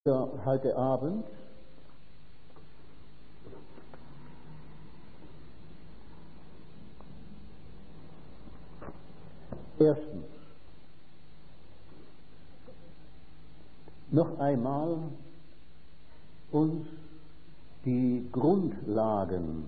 Heute Abend erstens noch einmal uns die Grundlagen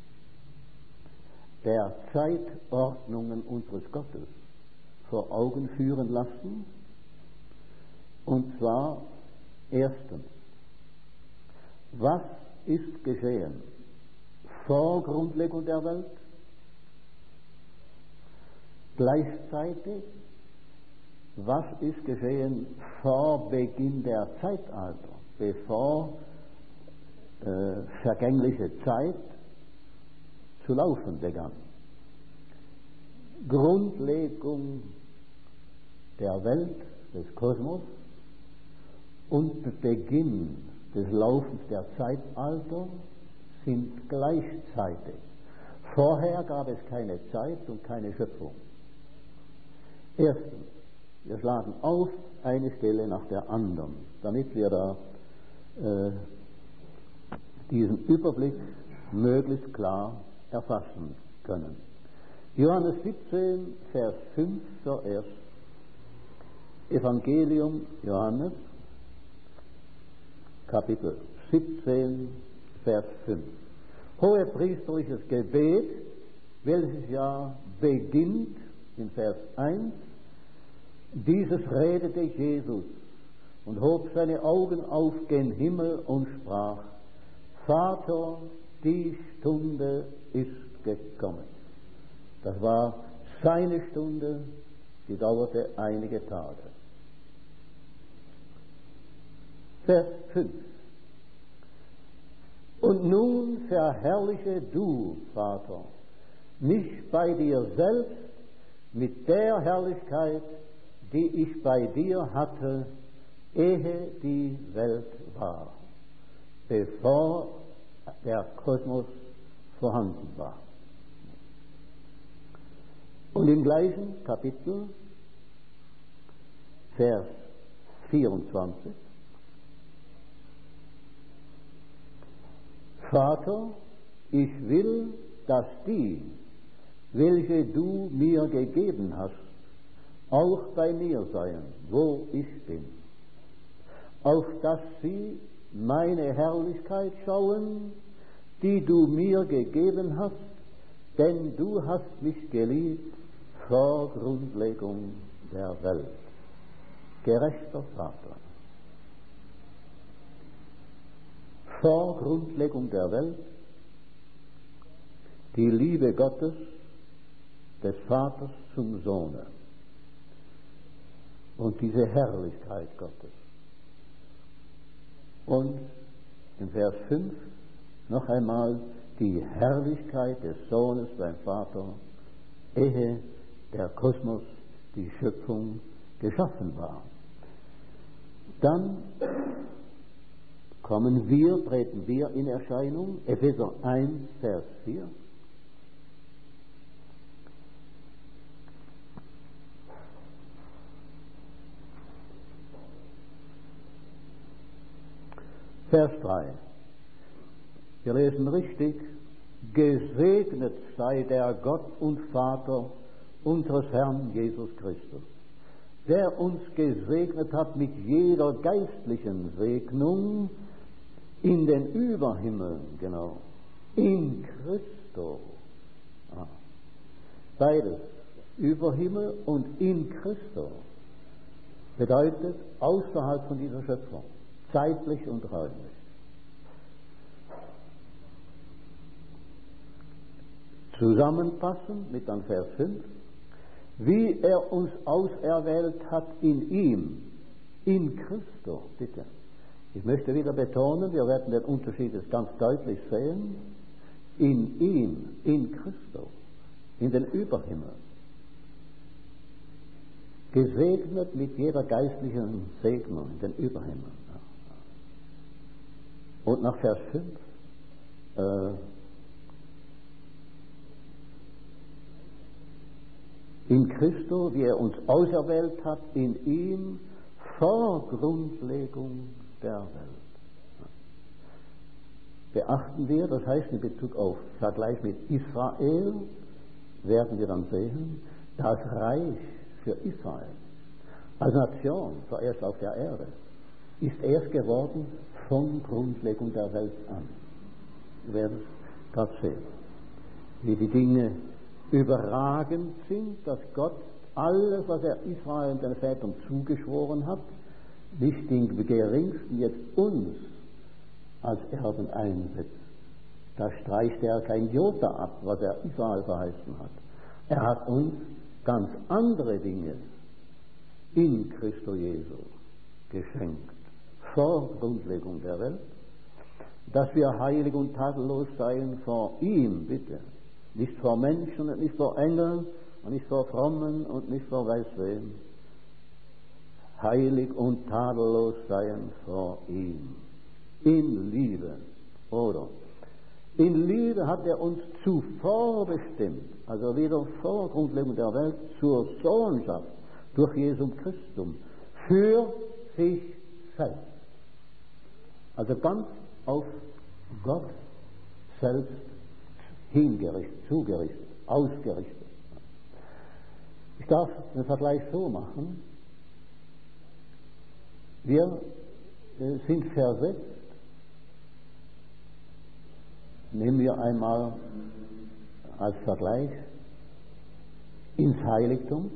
der Zeitordnungen unseres Gottes vor Augen führen lassen, und zwar erstens, was ist geschehen vor Grundlegung der Welt? Gleichzeitig, was ist geschehen vor Beginn der Zeitalter, bevor vergängliche Zeit zu laufen begann? Grundlegung der Welt, des Kosmos, und Beginn des Laufens der Zeitalter sind gleichzeitig. Vorher gab es keine Zeit und keine Schöpfung. Erstens, wir schlagen auf eine Stelle nach der anderen, damit wir da diesen Überblick möglichst klar erfassen können. Johannes 17, Vers 5 zuerst. Evangelium Johannes, Kapitel 17, Vers 5. Hohepriesterliches Gebet, welches ja beginnt in Vers 1. Dieses redete Jesus und hob seine Augen auf gen Himmel und sprach: Vater, die Stunde ist gekommen. Das war seine Stunde, die dauerte einige Tage. Vers 5. Und nun verherrliche du, Vater, mich bei dir selbst mit der Herrlichkeit, die ich bei dir hatte, ehe die Welt war, bevor der Kosmos vorhanden war. Und im gleichen Kapitel, Vers 24, Vater, ich will, dass die, welche du mir gegeben hast, auch bei mir seien, wo ich bin, auf dass sie meine Herrlichkeit schauen, die du mir gegeben hast, denn du hast mich geliebt vor Grundlegung der Welt. Gerechter Vater. Vor Grundlegung der Welt die Liebe Gottes, des Vaters zum Sohne und diese Herrlichkeit Gottes. Und in Vers 5 noch einmal die Herrlichkeit des Sohnes beim Vater, ehe der Kosmos, die Schöpfung, geschaffen war. Dann treten wir in Erscheinung, Epheser 1, Vers 4. Vers 3. Wir lesen richtig: Gesegnet sei der Gott und Vater unseres Herrn Jesus Christus, der uns gesegnet hat mit jeder geistlichen Segnung in den Überhimmeln, genau, in Christo. Beides, Überhimmel und in Christo, bedeutet außerhalb von dieser Schöpfung, zeitlich und räumlich. Zusammenfassend mit dann Vers 5, wie er uns auserwählt hat in ihm, in Christo, bitte. Ich möchte wieder betonen, wir werden den Unterschied jetzt ganz deutlich sehen, in ihm, in Christo, in den Überhimmel. Gesegnet mit jeder geistlichen Segnung in den Überhimmel. Und nach Vers 5, in Christo, wie er uns auserwählt hat, in ihm vor Grundlegung der Welt. Beachten wir, das heißt in Bezug auf Vergleich mit Israel, werden wir dann sehen, das Reich für Israel als Nation, zuerst auf der Erde, ist erst geworden von Grundlegung der Welt an. Wir werden es gerade sehen, wie die Dinge überragend sind, dass Gott alles, was er Israel und den Vätern zugeschworen hat, nicht im geringsten jetzt uns als Erben einsetzt. Da streicht er kein Jota ab, was er Israel verheißen hat. Er hat uns ganz andere Dinge in Christo Jesu geschenkt, vor Grundlegung der Welt, dass wir heilig und tadellos seien vor ihm, bitte. Nicht vor Menschen und nicht vor Engeln und nicht vor Frommen und nicht vor weiß wem. Heilig und tadellos seien vor ihm. In Liebe, oder? In Liebe hat er uns zuvor bestimmt, also wieder vor Grundlegung der Welt, zur Sohnschaft durch Jesum Christum, für sich selbst. Also ganz auf Gott selbst hingerichtet, zugerichtet, ausgerichtet. Ich darf den Vergleich so machen, wir sind versetzt, nehmen wir einmal als Vergleich ins Heiligtum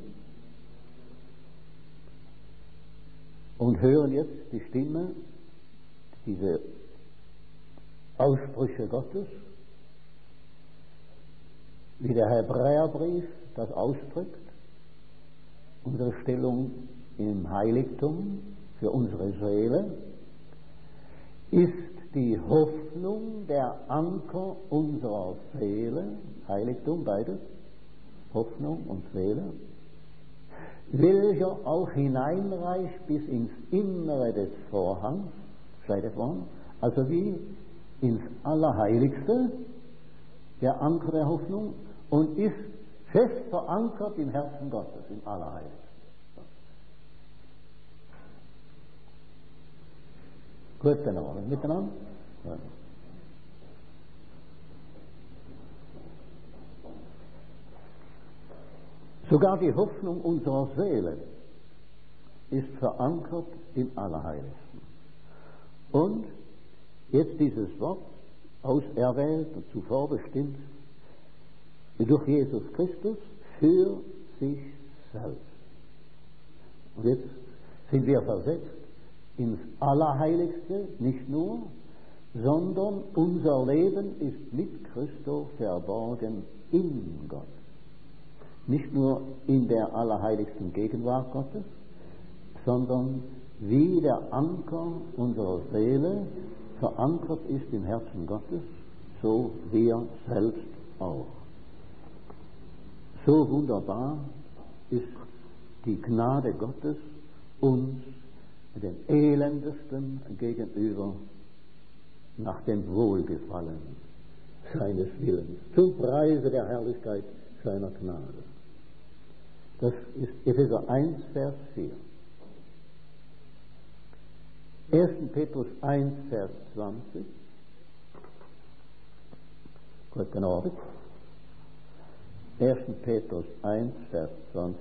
und hören jetzt die Stimme, diese Aussprüche Gottes, wie der Hebräerbrief das ausdrückt, unsere Stellung im Heiligtum für unsere Seele, ist die Hoffnung der Anker unserer Seele, Heiligtum, beides, Hoffnung und Seele, welcher auch hineinreicht bis ins Innere des Vorhangs, schreitet man, also wie ins Allerheiligste, der Anker der Hoffnung, und ist fest verankert im Herzen Gottes, im Allerheiligsten. Gut, genau, miteinander? Ja. Sogar die Hoffnung unserer Seele ist verankert im Allerheiligsten. Und jetzt dieses Wort, auserwählt und zuvor bestimmt, durch Jesus Christus für sich selbst. Und jetzt sind wir versetzt ins Allerheiligste, nicht nur, sondern unser Leben ist mit Christo verborgen in Gott. Nicht nur in der allerheiligsten Gegenwart Gottes, sondern wie der Anker unserer Seele verankert ist im Herzen Gottes, so wir selbst auch. So wunderbar ist die Gnade Gottes uns den Elendesten gegenüber nach dem Wohlgefallen seines Willens, zum Preise der Herrlichkeit seiner Gnade. Das ist Epheser 1, Vers 4. 1. Petrus 1, Vers 20. Gut, genau. 1. Petrus 1, Vers 20.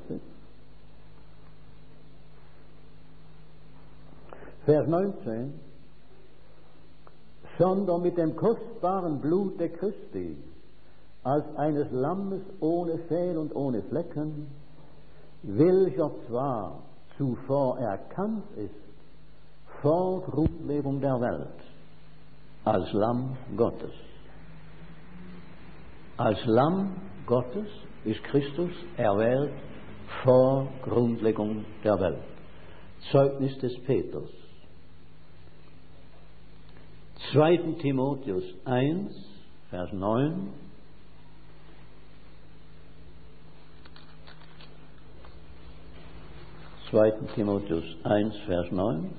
Vers 19. Sondern mit dem kostbaren Blute Christi, als eines Lammes ohne Fehl und ohne Flecken, welcher zwar zuvor erkannt ist, vor Grundlegung der Welt, als Lamm Gottes. Als Lamm Gottes ist Christus erwählt vor Grundlegung der Welt. Zeugnis des Petrus. 2. Timotheus 1, Vers 9. Timotheus 1, Vers 9.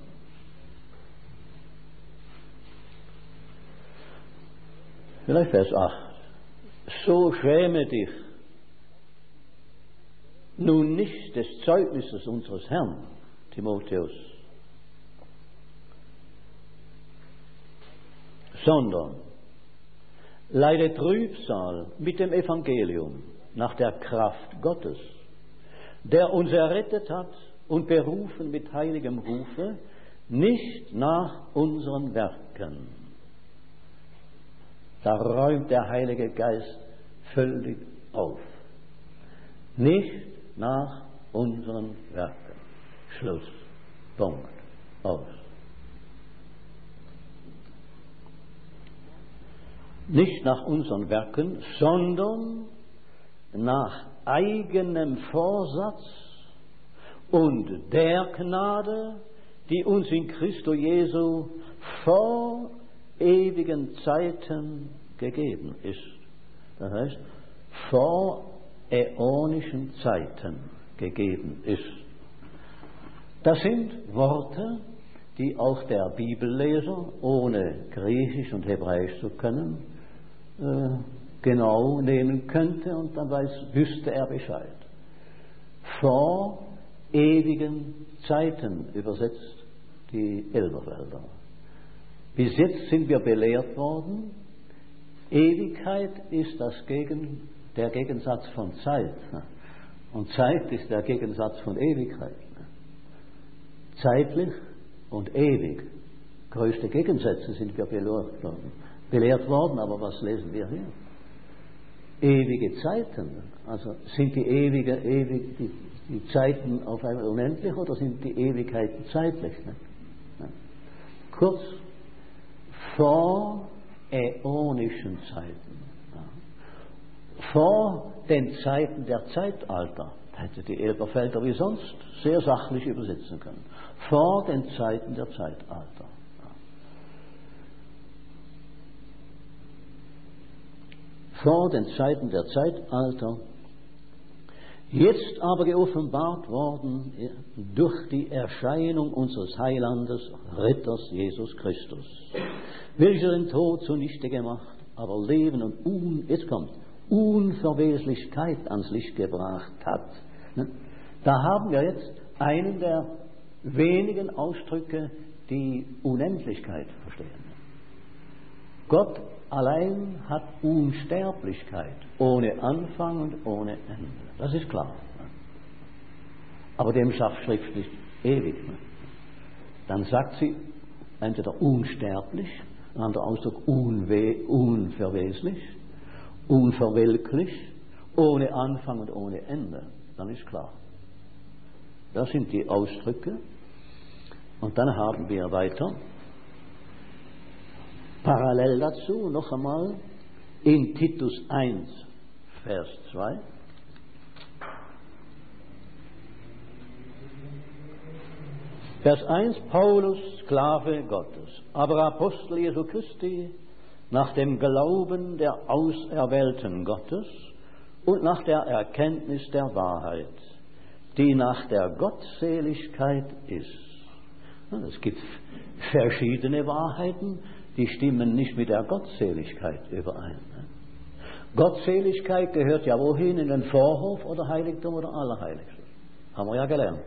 Vielleicht Vers 8. So schäme dich nun nicht des Zeugnisses unseres Herrn, Timotheus, sondern leidet Trübsal mit dem Evangelium nach der Kraft Gottes, der uns errettet hat und berufen mit heiligem Rufe, nicht nach unseren Werken. Da räumt der Heilige Geist völlig auf. Nicht nach unseren Werken. Schluss. Punkt. Aus. Nicht nach unseren Werken, sondern nach eigenem Vorsatz und der Gnade, die uns in Christo Jesu vor ewigen Zeiten gegeben ist. Das heißt, vor äonischen Zeiten gegeben ist. Das sind Worte, die auch der Bibelleser, ohne Griechisch und Hebräisch zu können, genau nehmen könnte und dann wüsste er Bescheid. Vor ewigen Zeiten übersetzt die Elberfelder. Bis jetzt sind wir belehrt worden, Ewigkeit ist der Gegensatz von Zeit. Und Zeit ist der Gegensatz von Ewigkeit. Zeitlich und ewig. Größte Gegensätze sind wir belehrt worden, aber was lesen wir hier? Ewige Zeiten. Also sind die Zeiten auf einmal unendlich oder sind die Ewigkeiten zeitlich? Kurz, vor äonischen Zeiten. Vor den Zeiten der Zeitalter. Hätte die Elberfelder wie sonst sehr sachlich übersetzen können. Vor den Zeiten der Zeitalter. Vor den Zeiten der Zeitalter, jetzt aber geoffenbart worden durch die Erscheinung unseres Heilandes, Ritters Jesus Christus, welcher den Tod zunichte gemacht, aber Leben und jetzt kommt, Unverweslichkeit ans Licht gebracht hat. Da haben wir jetzt einen der wenigen Ausdrücke, die Unendlichkeit verstehen. Gott allein hat Unsterblichkeit, ohne Anfang und ohne Ende. Das ist klar. Aber dem sagt Schrift nicht ewig. Dann sagt sie entweder unsterblich, ein anderer Ausdruck unverweslich, unverwelklich, ohne Anfang und ohne Ende. Dann ist klar. Das sind die Ausdrücke. Und dann haben wir weiter, parallel dazu noch einmal in Titus 1, Vers 2. Vers 1, Paulus, Sklave Gottes, aber Apostel Jesu Christi, nach dem Glauben der Auserwählten Gottes und nach der Erkenntnis der Wahrheit, die nach der Gottseligkeit ist. Es gibt verschiedene Wahrheiten, die stimmen nicht mit der Gottseligkeit überein. Gottseligkeit gehört ja wohin? In den Vorhof oder Heiligtum oder Allerheiligstes? Haben wir ja gelernt.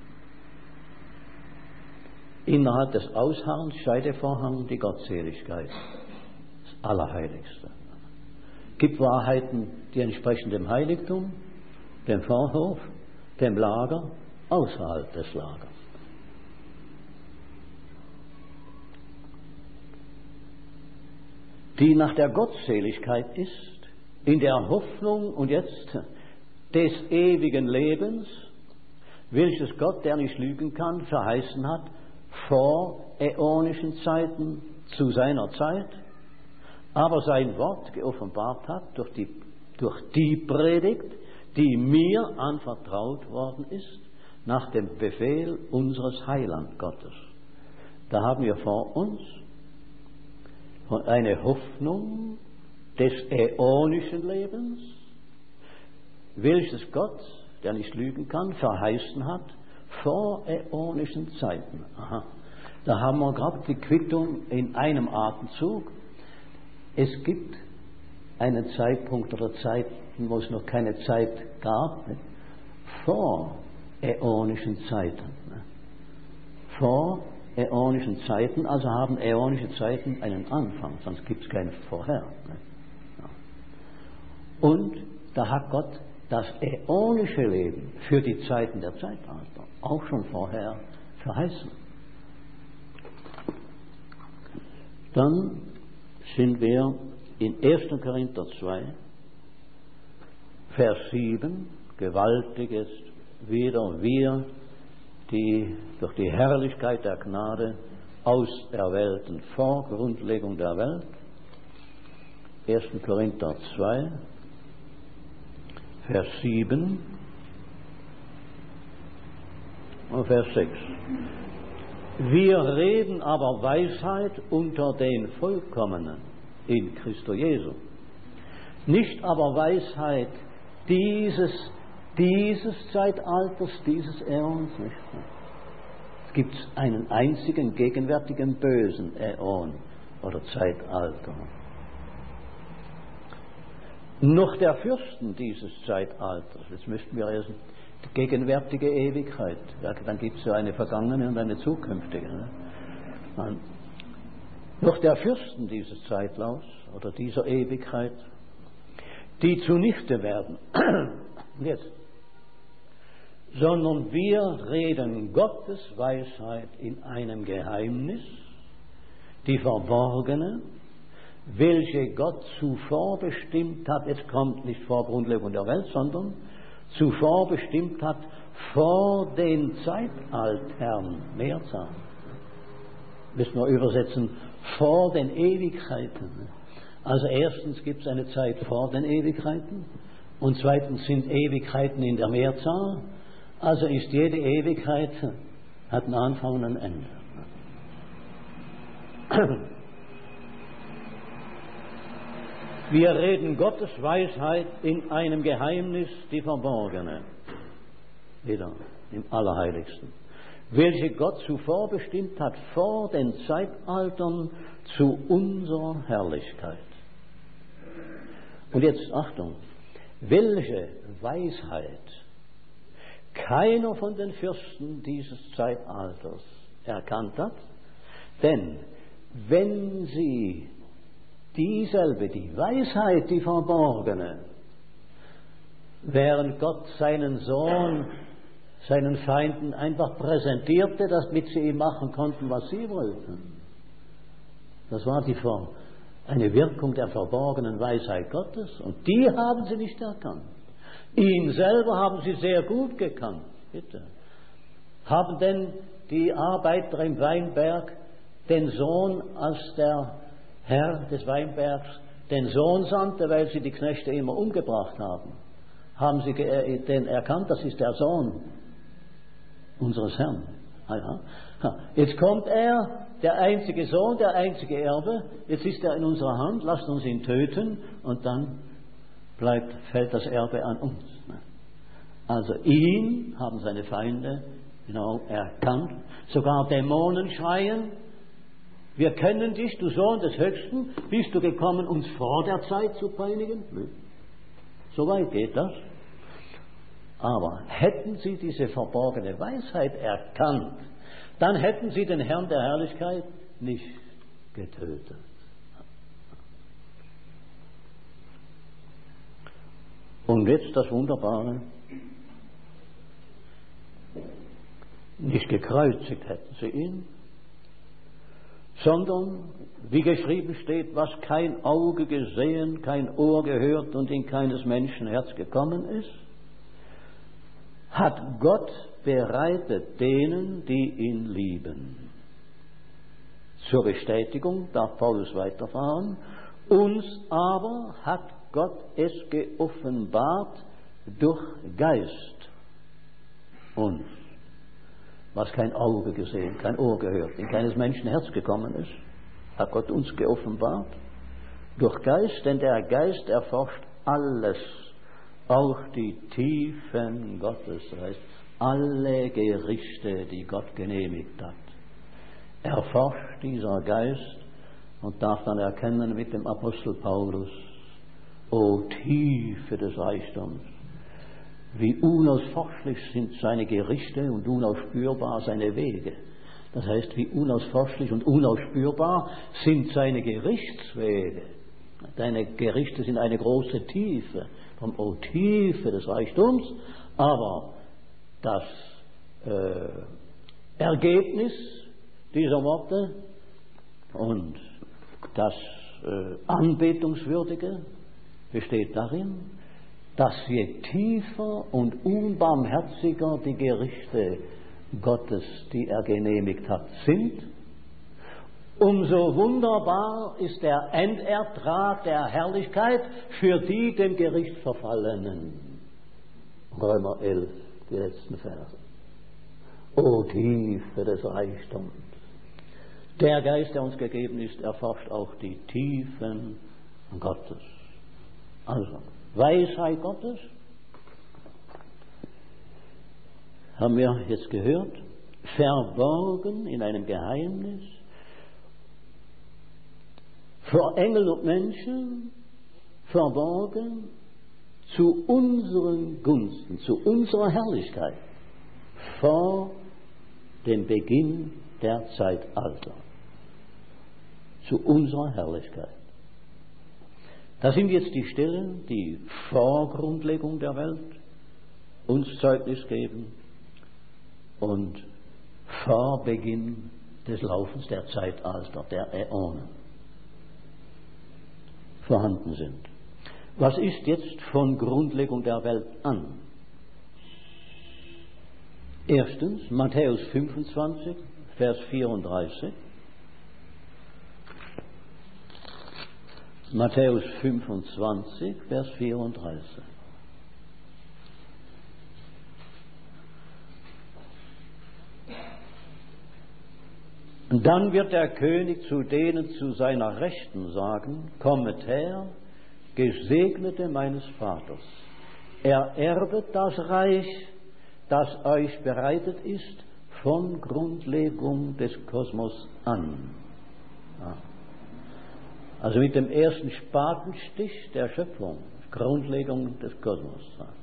Innerhalb des Ausharrens, Scheidevorhang, die Gottseligkeit. Das Allerheiligste. Es gibt Wahrheiten, die entsprechen dem Heiligtum, dem Vorhof, dem Lager, außerhalb des Lagers. Die nach der Gottseligkeit ist, in der Hoffnung und jetzt des ewigen Lebens, welches Gott, der nicht lügen kann, verheißen hat, vor äonischen Zeiten zu seiner Zeit, aber sein Wort geoffenbart hat durch die Predigt, die mir anvertraut worden ist, nach dem Befehl unseres Heiland Gottes. Da haben wir vor uns eine Hoffnung des äonischen Lebens, welches Gott, der nicht lügen kann, verheißen hat vor äonischen Zeiten. Aha. Da haben wir gerade die Quittung in einem Atemzug. Es gibt einen Zeitpunkt oder Zeiten, wo es noch keine Zeit gab, vor äonischen Zeiten. Vor äonischen Zeiten, also haben äonische Zeiten einen Anfang, sonst gibt es kein Vorher. Ja. Und da hat Gott das äonische Leben für die Zeiten der Zeitalter auch schon vorher verheißen. Dann sind wir in 1. Korinther 2, Vers 7, gewaltig ist wieder wir, die durch die Herrlichkeit der Gnade Auserwählten vor Grundlegung der Welt. 1. Korinther 2, Vers 7 und Vers 6. Wir reden aber Weisheit unter den Vollkommenen in Christo Jesu. Nicht aber Weisheit dieses Zeitalters, dieses Äons nicht. Es gibt einen einzigen gegenwärtigen bösen Äon oder Zeitalter. Noch der Fürsten dieses Zeitalters, jetzt müssten wir erst die gegenwärtige Ewigkeit, ja, dann gibt es ja eine vergangene und eine zukünftige. Ne? Noch der Fürsten dieses Zeitlaufs oder dieser Ewigkeit, die zunichte werden. Jetzt. Sondern wir reden Gottes Weisheit in einem Geheimnis, die verborgene, welche Gott zuvor bestimmt hat, jetzt kommt nicht vor Grundlegung der Welt, sondern zuvor bestimmt hat vor den Zeitaltern, Mehrzahl. Müssen wir übersetzen, vor den Ewigkeiten. Also erstens gibt es eine Zeit vor den Ewigkeiten und zweitens sind Ewigkeiten in der Mehrzahl. Also ist jede Ewigkeit, hat einen Anfang und ein Ende. Wir reden Gottes Weisheit in einem Geheimnis, die verborgene, wieder im Allerheiligsten, welche Gott zuvor bestimmt hat, vor den Zeitaltern zu unserer Herrlichkeit. Und jetzt Achtung, welche Weisheit keiner von den Fürsten dieses Zeitalters erkannt hat, denn wenn sie dieselbe, die Weisheit, die verborgene, während Gott seinen Sohn seinen Feinden einfach präsentierte, damit sie ihm machen konnten, was sie wollten. Das war eine Wirkung der verborgenen Weisheit Gottes und die haben sie nicht erkannt. Ihn selber haben sie sehr gut gekannt. Bitte. Haben denn die Arbeiter im Weinberg den Sohn, als der Herr des Weinbergs den Sohn sandte, weil sie die Knechte immer umgebracht haben, haben sie den erkannt, das ist der Sohn unseres Herrn. Jetzt kommt er, der einzige Sohn, der einzige Erbe, jetzt ist er in unserer Hand, lasst uns ihn töten und dann fällt das Erbe an uns. Also ihn haben seine Feinde genau erkannt, sogar Dämonen schreien, wir kennen dich, du Sohn des Höchsten, bist du gekommen, uns vor der Zeit zu peinigen? So weit geht das. Aber hätten sie diese verborgene Weisheit erkannt, dann hätten sie den Herrn der Herrlichkeit nicht getötet. Und jetzt das Wunderbare, nicht gekreuzigt hätten sie ihn, sondern, wie geschrieben steht, was kein Auge gesehen, kein Ohr gehört und in keines Menschen Herz gekommen ist, hat Gott bereitet denen, die ihn lieben. Zur Bestätigung darf Paulus weiterfahren, uns aber hat Gott es geoffenbart durch Geist uns. Was kein Auge gesehen, kein Ohr gehört, in keines Menschen Herz gekommen ist, hat Gott uns geoffenbart durch Geist, denn der Geist erforscht alles, auch die Tiefen Gottes, das heißt alle Gerichte, die Gott genehmigt hat. Erforscht dieser Geist und darf dann erkennen mit dem Apostel Paulus, o Tiefe des Reichtums, wie unausforschlich sind seine Gerichte und unausspürbar seine Wege. Das heißt, wie unausforschlich und unausspürbar sind seine Gerichtswege. Deine Gerichte sind eine große Tiefe, vom Tiefe des Reichtums, aber das Ergebnis dieser Worte und das Anbetungswürdige besteht darin, dass je tiefer und unbarmherziger die Gerichte Gottes, die er genehmigt hat, sind, umso wunderbar ist der Endertrag der Herrlichkeit für die dem Gericht verfallenen. Römer 11, die letzten Verse. O Tiefe des Reichtums! Der Geist, der uns gegeben ist, erforscht auch die Tiefen Gottes. Also, Weisheit Gottes, haben wir jetzt gehört, verborgen in einem Geheimnis, vor Engel und Menschen, verborgen zu unseren Gunsten, zu unserer Herrlichkeit, vor dem Beginn der Zeitalter. Zu unserer Herrlichkeit. Das sind jetzt die Stellen, die vor Grundlegung der Welt uns Zeugnis geben und vor Beginn des Laufens der Zeitalter, der Äonen vorhanden sind. Was ist jetzt von Grundlegung der Welt an? Erstens, Matthäus 25, Vers 34. Matthäus 25, Vers 34. Und dann wird der König zu denen zu seiner Rechten sagen, kommet her, Gesegnete meines Vaters, ererbet das Reich, das euch bereitet ist von Grundlegung des Kosmos an. Ja. Also mit dem ersten Spatenstich der Schöpfung, Grundlegung des Kosmos,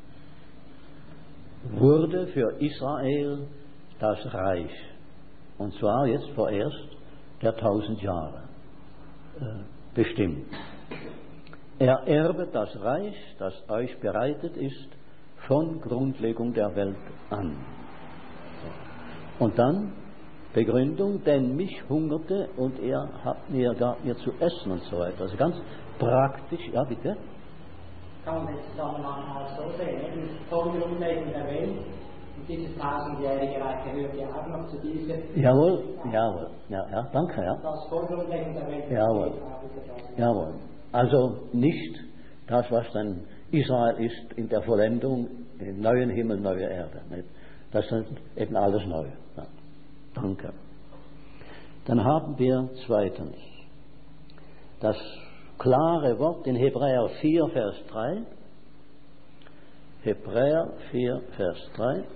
wurde für Israel das Reich, und zwar jetzt vorerst der 1000 Jahre, bestimmt. Ererbet das Reich, das euch bereitet ist von Grundlegung der Welt an. Und dann Begründung, denn mich hungerte und gab mir zu essen und so weiter. Also ganz praktisch, ja bitte. Kann man den Zusammenhang auch so sehen, eben von Grundlegung der Welt und dieses 1000-jährige Reich gehört ja auch noch zu dieser. Jawohl, ja, danke, ja. Das von Grundlegung der Welt. Jawohl. Also nicht das, was dann Israel ist in der Vollendung, im neuen Himmel, neue Erde. Nicht? Das ist eben alles neu. Ja. Danke. Dann haben wir zweitens das klare Wort in Hebräer 4, Vers 3. Hebräer 4, Vers 3.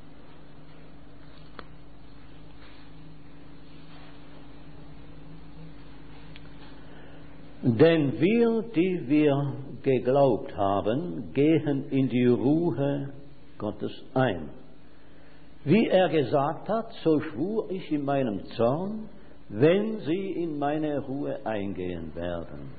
Denn wir, die wir geglaubt haben, gehen in die Ruhe Gottes ein. Wie er gesagt hat, so schwur ich in meinem Zorn, wenn sie in meine Ruhe eingehen werden.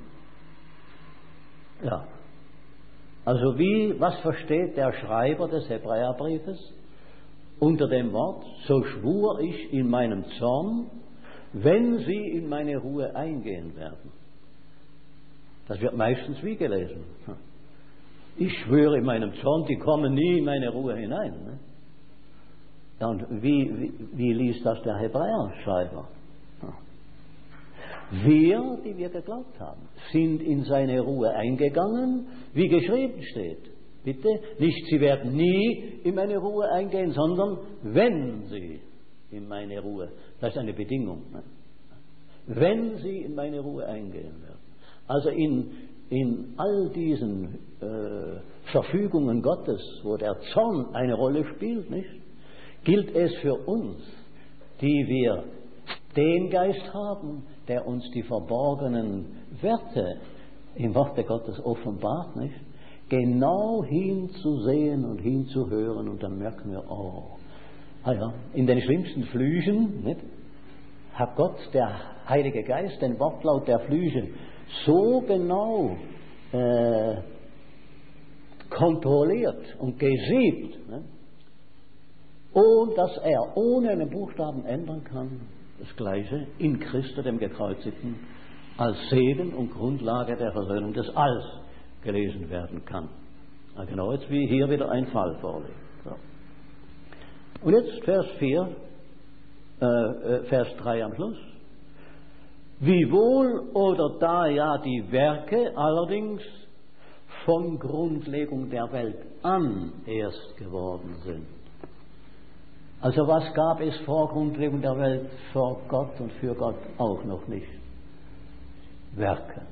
Ja, also was versteht der Schreiber des Hebräerbriefes unter dem Wort, so schwur ich in meinem Zorn, wenn sie in meine Ruhe eingehen werden? Das wird meistens wie gelesen. Ich schwöre in meinem Zorn, die kommen nie in meine Ruhe hinein. Ne? Ja, und wie liest das der Hebräerschreiber? Wir, die wir geglaubt haben, sind in seine Ruhe eingegangen, wie geschrieben steht. Bitte, nicht sie werden nie in meine Ruhe eingehen, sondern wenn sie in meine Ruhe. Das ist eine Bedingung. Ne? Wenn sie in meine Ruhe eingehen werden. Also in all diesen Verfügungen Gottes, wo der Zorn eine Rolle spielt, nicht, gilt es für uns, die wir den Geist haben, der uns die verborgenen Werte im Worte Gottes offenbart, nicht, genau hinzusehen und hinzuhören, und dann merken wir, in den schlimmsten Flüchen, nicht, hat Gott, der Heilige Geist, den Wortlaut der Flüche so genau kontrolliert und gesiebt, ne? Und dass er ohne einen Buchstaben ändern kann, das Gleiche in Christus, dem Gekreuzigten, als Segen und Grundlage der Versöhnung des Alls gelesen werden kann. Also genau jetzt wie hier wieder ein Fall vorliegt. So. Und jetzt Vers 3 am Schluss. Wiewohl oder da ja die Werke allerdings von Grundlegung der Welt an erst geworden sind. Also was gab es vor Grundlegung der Welt vor Gott und für Gott auch noch nicht? Werke.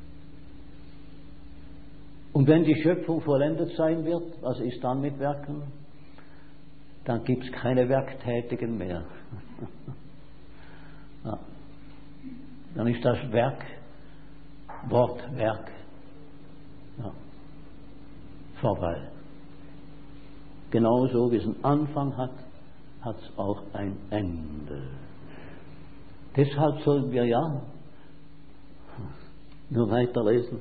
Und wenn die Schöpfung vollendet sein wird, was ist dann mit Werken? Dann gibt es keine Werktätigen mehr. Ja. Dann ist das Werk, Wortwerk, ja, vorbei. Genauso wie es einen Anfang hat, hat es auch ein Ende. Deshalb sollen wir ja nur weiterlesen.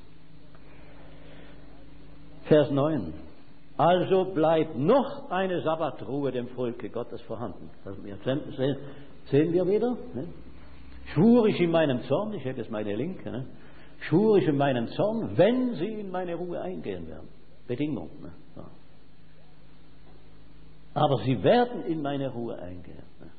Vers 9. Also bleibt noch eine Sabbatruhe dem Volke Gottes vorhanden. Also sehen wir wieder. Ne? Schwur ich in meinem Zorn, ich hätte jetzt meine Linke, ne? Schwur ich in meinem Zorn, wenn sie in meine Ruhe eingehen werden. Bedingung. Ne? Ja. Aber sie werden in meine Ruhe eingehen. Ne?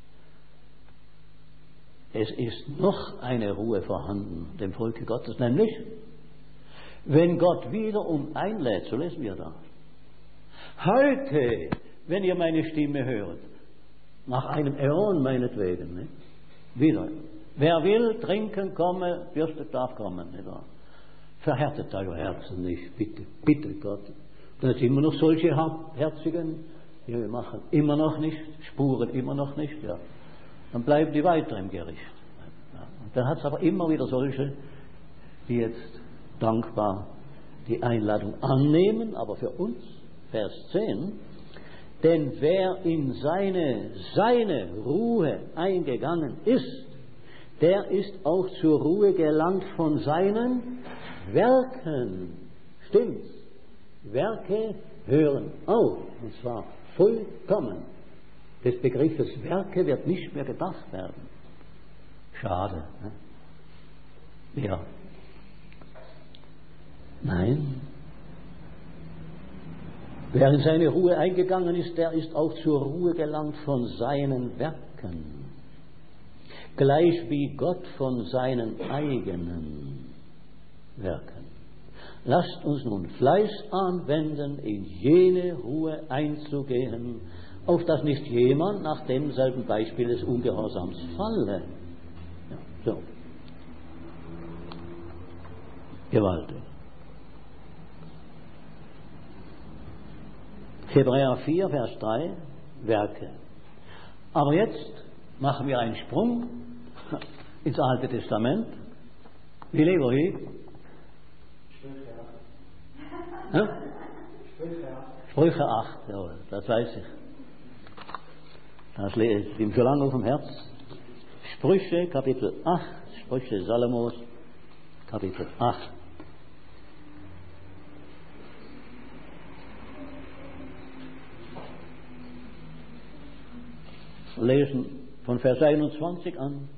Es ist noch eine Ruhe vorhanden dem Volke Gottes, nämlich wenn Gott wiederum einlädt, so lesen wir da. Heute, wenn ihr meine Stimme hört, nach einem Äon meinetwegen, ne? Wieder. Wer will trinken, komme, dürstet darf kommen. Nicht wahr? Verhärtet euer Herzen nicht, bitte, bitte Gott. Dann sind immer noch solche Herzigen, die machen immer noch nicht, spuren immer noch nicht, ja. Dann bleiben die weiter im Gericht. Ja. Und dann hat es aber immer wieder solche, die jetzt dankbar die Einladung annehmen, aber für uns, Vers 10, denn wer in seine Ruhe eingegangen ist, der ist auch zur Ruhe gelangt von seinen Werken. Stimmt's? Werke hören auf, und zwar vollkommen. Des Begriffes Werke wird nicht mehr gedacht werden. Schade. Ne? Ja. Nein. Wer in seine Ruhe eingegangen ist, der ist auch zur Ruhe gelangt von seinen Werken. Gleich wie Gott von seinen eigenen Werken. Lasst uns nun Fleiß anwenden, in jene Ruhe einzugehen, auf dass nicht jemand nach demselben Beispiel des Ungehorsams falle. Ja, so. Gewaltig. Hebräer 4, Vers 3, Werke. Aber jetzt machen wir einen Sprung ins Alte Testament. Wie leben wir hier? Sprüche 8, ja, das weiß ich. Das liegt ihm schon lange auf dem Herz. Sprüche, Kapitel 8, Sprüche Salomos, Kapitel 8. Lesen von Vers 21 an.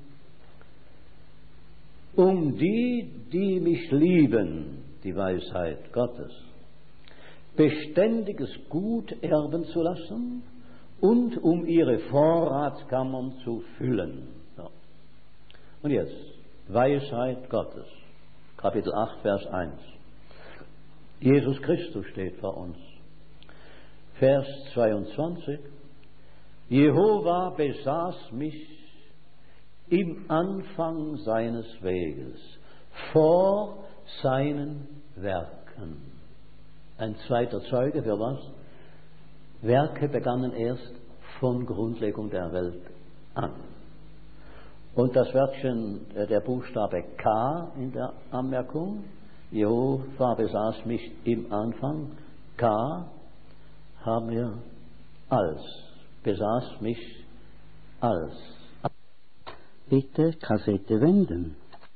Um die mich lieben, die Weisheit Gottes, beständiges Gut erben zu lassen und um ihre Vorratskammern zu füllen. So. Und jetzt, Weisheit Gottes, Kapitel 8, Vers 1. Jesus Christus steht vor uns. Vers 22. Jehova besaß mich im Anfang seines Weges, vor seinen Werken. Ein zweiter Zeuge für was? Werke begannen erst von Grundlegung der Welt an. Und das Wörtchen, der Buchstabe K in der Anmerkung, Jehova besaß mich im Anfang, K haben wir als. Besaß mich als. Bitte Kassette wenden.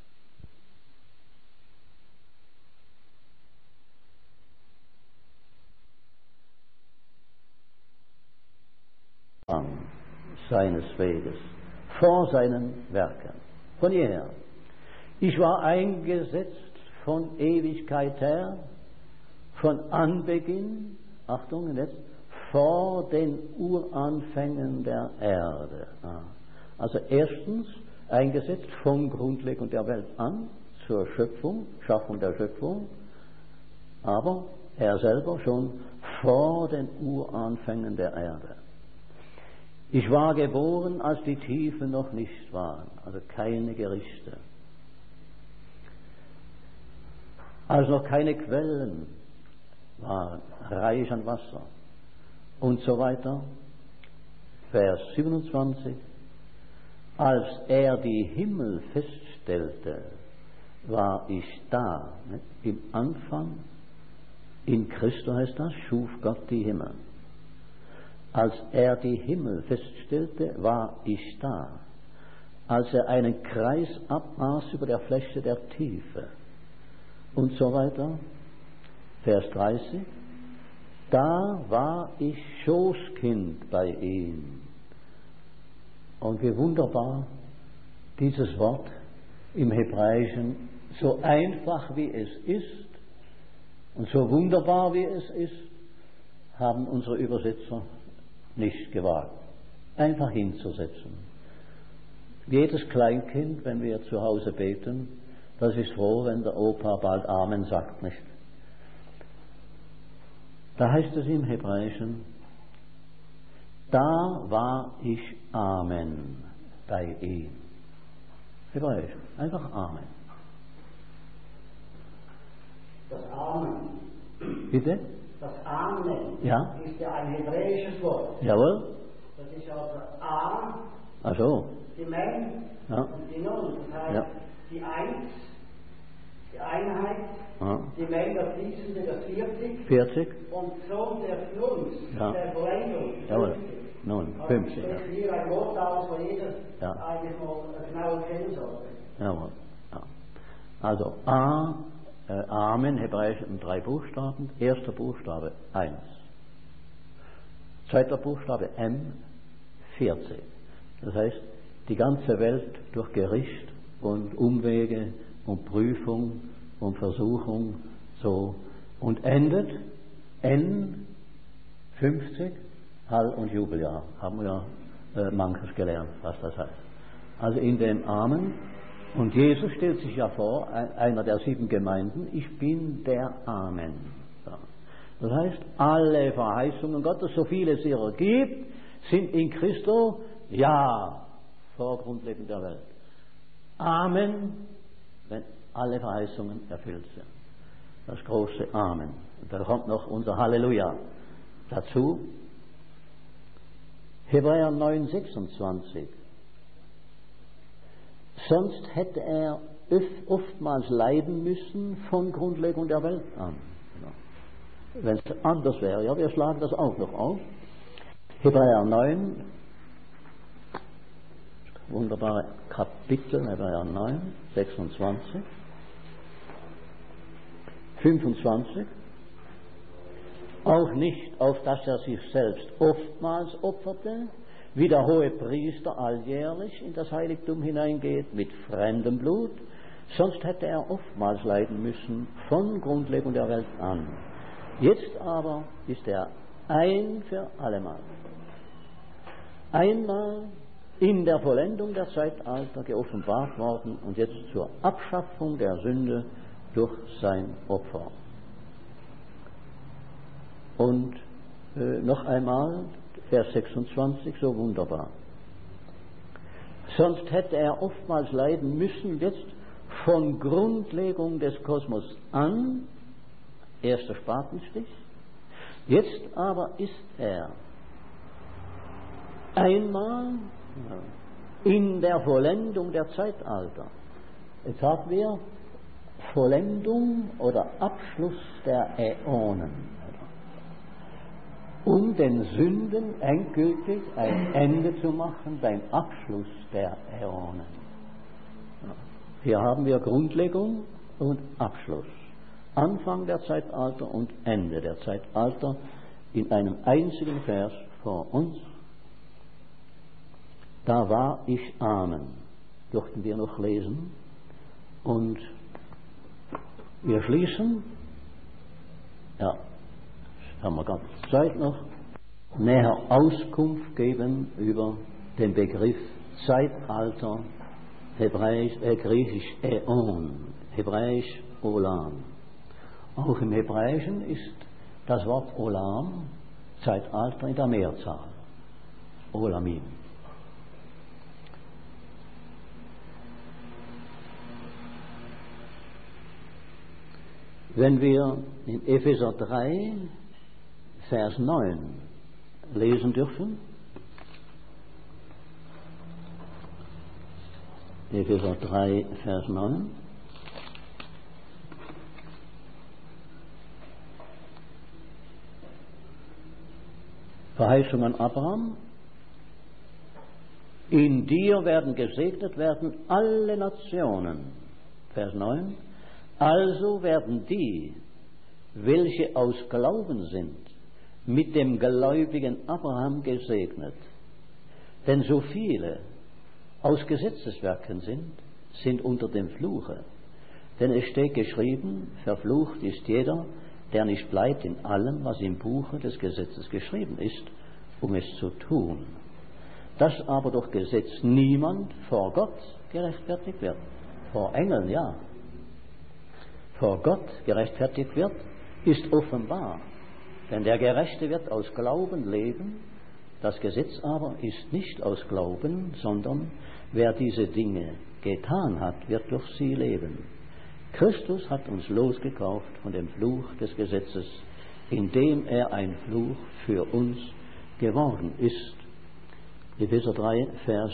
Seines Weges, vor seinen Werken, von jeher. Ich war eingesetzt von Ewigkeit her, von Anbeginn, Achtung jetzt, vor den Uranfängen der Erde. Also erstens eingesetzt von Grundlegung der Welt an, zur Schöpfung, Schaffung der Schöpfung, aber er selber schon vor den Uranfängen der Erde. Ich war geboren, als die Tiefen noch nicht waren, also keine Gerichte. Als noch keine Quellen waren, reich an Wasser und so weiter. Vers 27. Als er die Himmel feststellte, war ich da. Im Anfang, in Christus heißt das, schuf Gott die Himmel. Als er die Himmel feststellte, war ich da. Als er einen Kreis abmaß über der Fläche der Tiefe und so weiter. Vers 30. Da war ich Schoßkind bei ihm. Und wie wunderbar dieses Wort im Hebräischen, so einfach wie es ist und so wunderbar wie es ist, haben unsere Übersetzer nicht gewagt, einfach hinzusetzen. Jedes Kleinkind, wenn wir zu Hause beten, das ist froh, wenn der Opa bald Amen sagt, nicht? Da heißt es im Hebräischen, da war ich Amen bei ihm. Hebräisch, einfach Amen. Das Amen. Bitte? Das Amen Ja? ist ja ein hebräisches Wort. Jawohl? Das ist also A, Ach so. die Mem Ja. und die Nun. Das heißt, Ja. die Eins, die Einheit, Ja. die Mem, das Fließende, das 40 40? und Sohn der Nun, Ja. der Vollendung. Jawohl. Nun, 50. Ich spreche hier ein Wort aus, wo jeder Ja. eigentlich mal genau kennen sollte. Jawohl. Ja. Also Amen, Hebräisch in 3 Buchstaben. Erster Buchstabe 1. Zweiter Buchstabe M, 40. Das heißt, die ganze Welt durch Gericht und Umwege und Prüfung und Versuchung so und endet N, 50, Hall- und Jubeljahr. Haben wir manches gelernt, was das heißt. Also in dem Amen. Und Jesus stellt sich ja vor, einer der 7 Gemeinden, ich bin der Amen. Ja. Das heißt, alle Verheißungen Gottes, so viele es ihrer gibt, sind in Christo ja vor Grundlegung der Welt. Amen, wenn alle Verheißungen erfüllt sind. Das große Amen. Und da kommt noch unser Halleluja dazu. Hebräer 9, 26. Sonst hätte er oftmals leiden müssen von Grundlegung der Welt an. Ja. Wenn es anders wäre, ja, wir schlagen das auch noch auf. Hebräer 9, wunderbare Kapitel, Hebräer 9, 26, 25. Auch nicht, auf dass er sich selbst oftmals opferte, wie der hohe Priester alljährlich in das Heiligtum hineingeht mit fremdem Blut, sonst hätte er oftmals leiden müssen von Grundlegung der Welt an. Jetzt aber ist er ein für allemal, einmal in der Vollendung der Zeitalter geoffenbart worden und jetzt zur Abschaffung der Sünde durch sein Opfer. Und noch einmal Vers 26, so wunderbar. Sonst hätte er oftmals leiden müssen, jetzt von Grundlegung des Kosmos an, erster Spatenstich, jetzt aber ist er einmal in der Vollendung der Zeitalter. Jetzt haben wir Vollendung oder Abschluss der Äonen. Um den Sünden endgültig ein Ende zu machen beim Abschluss der Äonen. Hier haben wir Grundlegung und Abschluss. Anfang der Zeitalter und Ende der Zeitalter in einem einzigen Vers vor uns. Da war ich Amen. Durften wir noch lesen. Und wir schließen, ja, haben wir ganz Zeit noch, näher Auskunft geben über den Begriff Zeitalter, griechisch Äon, hebräisch Olam. Auch im Hebräischen ist das Wort Olam, Zeitalter, in der Mehrzahl. Olamim. Wenn wir in Epheser 3, Vers 9 lesen dürfen, Epheser 3, Vers 9, Verheißung an Abraham, in dir werden gesegnet werden alle Nationen, Vers 9, also werden die, welche aus Glauben sind, mit dem gläubigen Abraham gesegnet. Denn so viele aus Gesetzeswerken sind unter dem Fluche. Denn es steht geschrieben, verflucht ist jeder, der nicht bleibt in allem, was im Buche des Gesetzes geschrieben ist, um es zu tun. Dass aber durch Gesetz niemand vor Gott gerechtfertigt wird. Vor Engeln, ja. Vor Gott gerechtfertigt wird, ist offenbar. Denn der Gerechte wird aus Glauben leben. Das Gesetz aber ist nicht aus Glauben, sondern wer diese Dinge getan hat, wird durch sie leben. Christus hat uns losgekauft von dem Fluch des Gesetzes, indem er ein Fluch für uns geworden ist. Epheser 3, Vers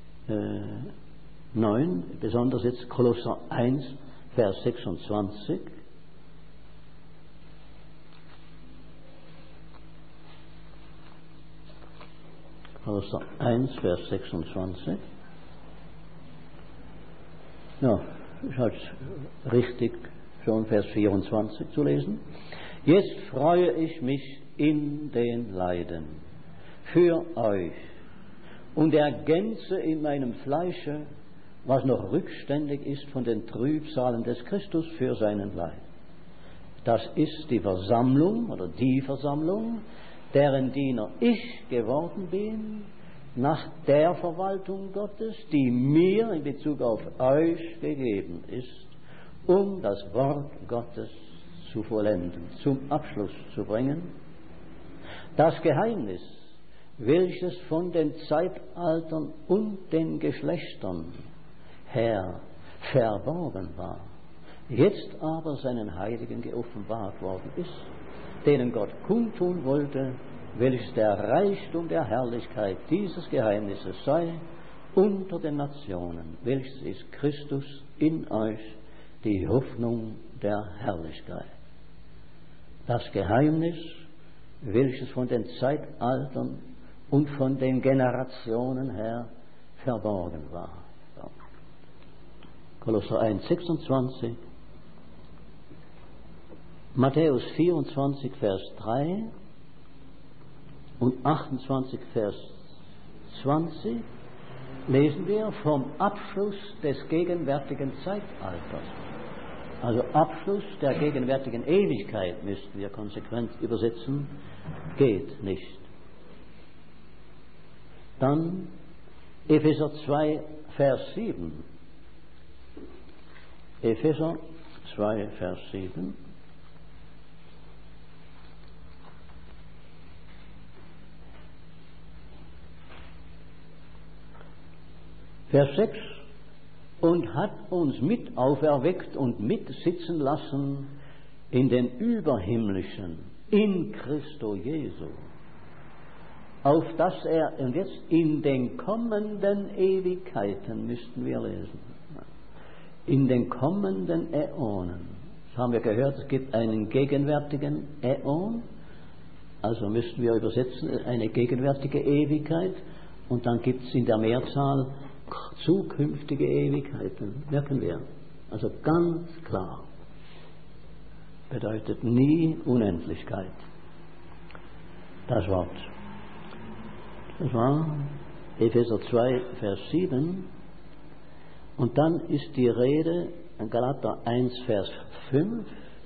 9, besonders jetzt Kolosser 1, Vers 26. Kolosser 1, Vers 26. Ja, ist halt richtig, schon Vers 24 zu lesen. Jetzt freue ich mich in den Leiden für euch und ergänze in meinem Fleische, was noch rückständig ist von den Trübsalen des Christus für seinen Leib. Das ist die Versammlung oder die Versammlung, deren Diener ich geworden bin, nach der Verwaltung Gottes, die mir in Bezug auf euch gegeben ist, um das Wort Gottes zu vollenden, zum Abschluss zu bringen. Das Geheimnis, welches von den Zeitaltern und den Geschlechtern her verborgen war, jetzt aber seinen Heiligen geoffenbart worden ist, denen Gott kundtun wollte, welches der Reichtum der Herrlichkeit dieses Geheimnisses sei unter den Nationen, welches ist Christus in euch, die Hoffnung der Herrlichkeit. Das Geheimnis, welches von den Zeitaltern und von den Generationen her verborgen war. So. Kolosser 1, 26, Matthäus 24, Vers 3 und 28, Vers 20 lesen wir vom Abschluss des gegenwärtigen Zeitalters. Also Abschluss der gegenwärtigen Ewigkeit müssten wir konsequent übersetzen, geht nicht. Dann Epheser 2, Vers 7. Epheser 2, Vers 7. Vers 6. Und hat uns mit auferweckt und mitsitzen lassen in den Überhimmlischen, in Christo Jesu, auf dass er, und jetzt in den kommenden Ewigkeiten müssten wir lesen, in den kommenden Äonen, das haben wir gehört, es gibt einen gegenwärtigen Äon, also müssten wir übersetzen, eine gegenwärtige Ewigkeit, und dann gibt es in der Mehrzahl zukünftige Ewigkeiten, merken wir. Also ganz klar. Bedeutet nie Unendlichkeit. Das Wort. Das war Epheser 2, Vers 7. Und dann ist die Rede in Galater 1, Vers 5.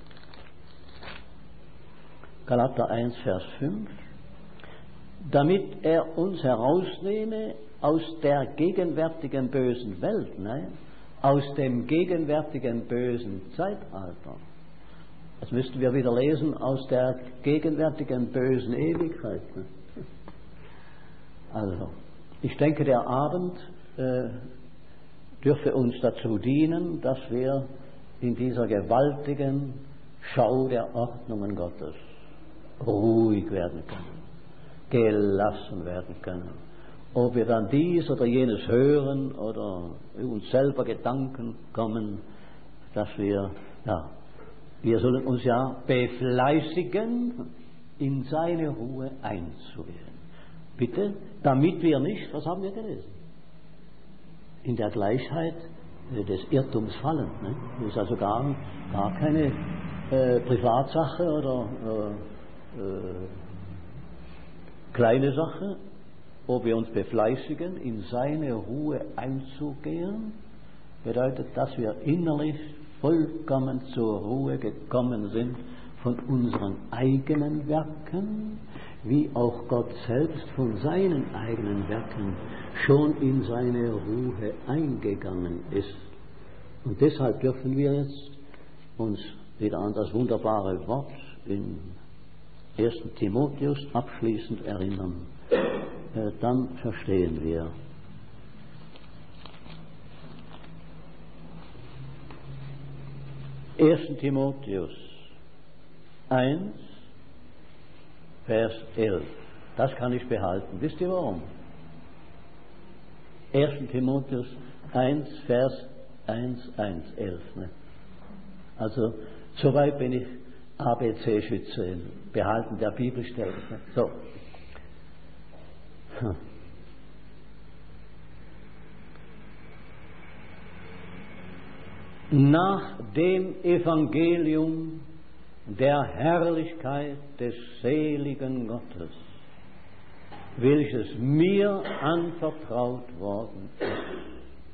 Galater 1, Vers 5. Damit er uns herausnehme aus der gegenwärtigen bösen Welt, ne? Aus dem gegenwärtigen bösen Zeitalter. Das müssten wir wieder lesen, aus der gegenwärtigen bösen Ewigkeit. Ne? Also, ich denke, der Abend dürfe uns dazu dienen, dass wir in dieser gewaltigen Schau der Ordnungen Gottes ruhig werden können, gelassen werden können. Ob wir dann dies oder jenes hören oder uns selber Gedanken kommen, dass wir sollen uns ja befleißigen, in seine Ruhe einzugehen. Bitte, damit wir nicht, was haben wir gelesen? In der Gleichheit des Irrtums fallen. Ne? Das ist also gar keine Privatsache oder kleine Sache, ob wir uns befleißigen, in seine Ruhe einzugehen, bedeutet, dass wir innerlich vollkommen zur Ruhe gekommen sind von unseren eigenen Werken, wie auch Gott selbst von seinen eigenen Werken schon in seine Ruhe eingegangen ist. Und deshalb dürfen wir jetzt uns wieder an das wunderbare Wort in 1. Timotheus abschließend erinnern. Dann verstehen wir. Ersten Timotheus 1, Vers 11. Das kann ich behalten. Wisst ihr warum? 1. Timotheus 1, Vers 11. Ne? Also, soweit bin ich ABC-Schütze im Behalten der Bibelstellen. Ne? So. Nach dem Evangelium der Herrlichkeit des seligen Gottes, welches mir anvertraut worden ist.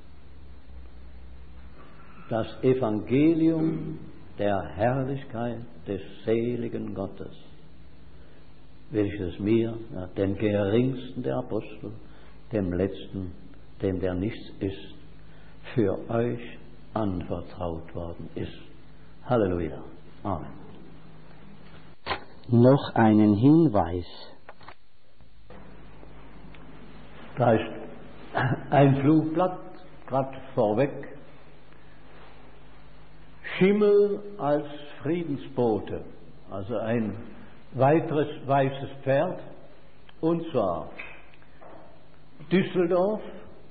Das Evangelium der Herrlichkeit des seligen Gottes, welches mir, dem geringsten der Apostel, dem letzten, dem der nichts ist, für euch anvertraut worden ist. Halleluja. Amen. Noch einen Hinweis. Da ist ein Flugblatt gerade vorweg. Schimmel als Friedensbote, also ein weiteres weißes Pferd, und zwar Düsseldorf,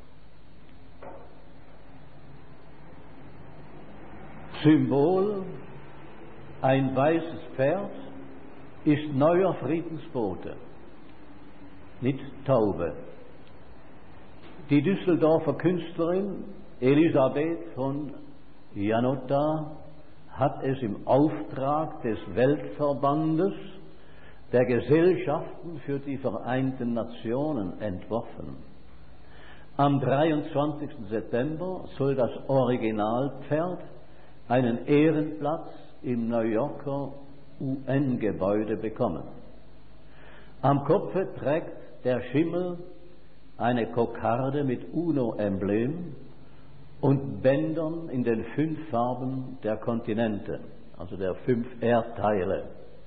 Symbol, ein weißes Pferd, ist neuer Friedensbote, nicht Taube. Die Düsseldorfer Künstlerin Elisabeth von Janota hat es im Auftrag des Weltverbandes der Gesellschaften für die Vereinten Nationen entworfen. Am 23. September soll das Originalpferd einen Ehrenplatz im New Yorker UN-Gebäude bekommen. Am Kopfe trägt der Schimmel eine Kokarde mit UNO-Emblem und Bändern in den 5 Farben der Kontinente, also der 5 Erdteile.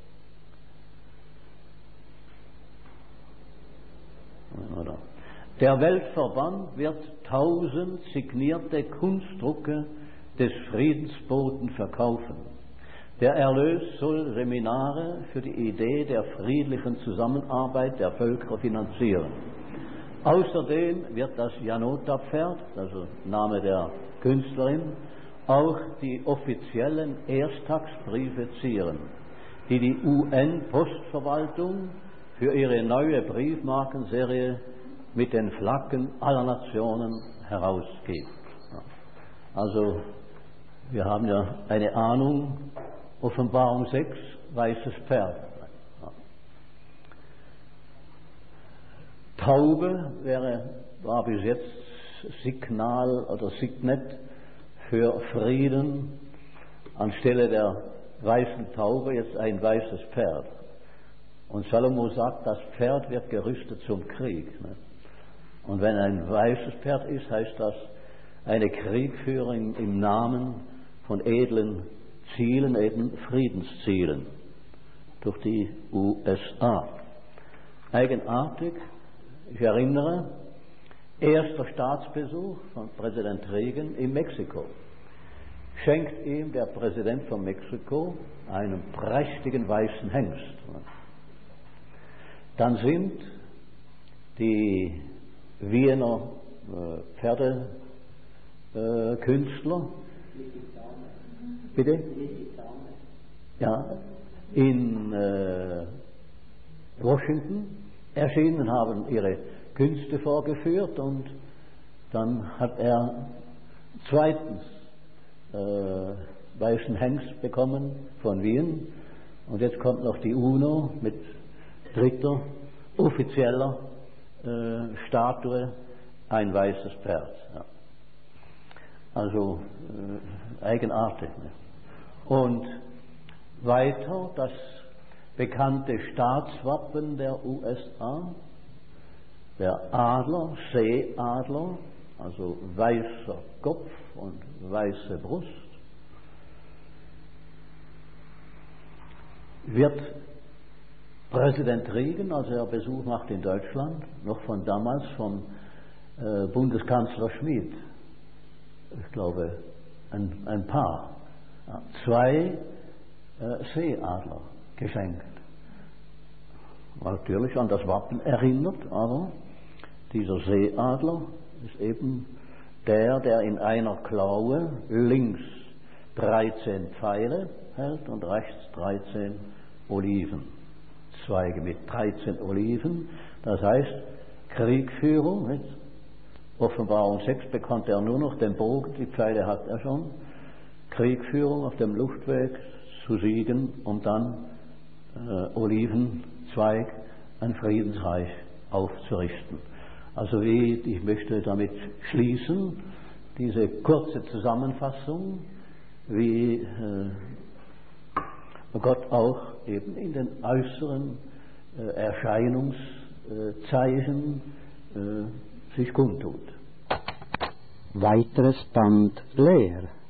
Der Weltverband wird 1000 signierte Kunstdrucke des Friedensboten verkaufen. Der Erlös soll Seminare für die Idee der friedlichen Zusammenarbeit der Völker finanzieren. Außerdem wird das Janota-Pferd, also Name der Künstlerin, auch die offiziellen Ersttagsbriefe zieren, die die UN-Postverwaltung für ihre neue Briefmarkenserie mit den Flaggen aller Nationen herausgibt. Also, wir haben ja eine Ahnung, Offenbarung 6, weißes Pferd. Taube war bis jetzt Signal oder Signet für Frieden. Anstelle der weißen Taube jetzt ein weißes Pferd. Und Salomo sagt, das Pferd wird gerüstet zum Krieg. Und wenn ein weißes Pferd ist, heißt das eine Kriegführung im Namen von edlen Zielen, eben Friedenszielen durch die USA. Eigenartig, ich erinnere, erster Staatsbesuch von Präsident Reagan in Mexiko. Schenkt ihm der Präsident von Mexiko einen prächtigen weißen Hengst. Dann sind die Wiener Pferdekünstler, bitte? Ja, in Washington erschienen, haben ihre Künste vorgeführt und dann hat er zweitens weißen Hengst bekommen von Wien und jetzt kommt noch die UNO mit dritter offizieller Statue, ein weißes Pferd. Ja. Also eigenartig. Ne? Und weiter das bekannte Staatswappen der USA, der Adler, Seeadler, also weißer Kopf und weiße Brust, wird Präsident Reagan, als er Besuch macht in Deutschland, noch von damals vom Bundeskanzler Schmid, ich glaube ein Paar, zwei Seeadler geschenkt. Natürlich an das Wappen erinnert, aber dieser Seeadler ist eben der in einer Klaue links 13 Pfeile hält und rechts 13 Olivenzweige mit 13 Oliven. Das heißt, Kriegführung, mit Offenbarung 6 bekommt er nur noch den Bogen, die Pfeile hat er schon. Kriegführung auf dem Luftweg zu siegen, um dann Olivenzweig, ein Friedensreich aufzurichten. Also ich möchte damit schließen, diese kurze Zusammenfassung, wie Gott auch eben in den äußeren Erscheinungszeichen sich kundtut. Weiteres Band leer.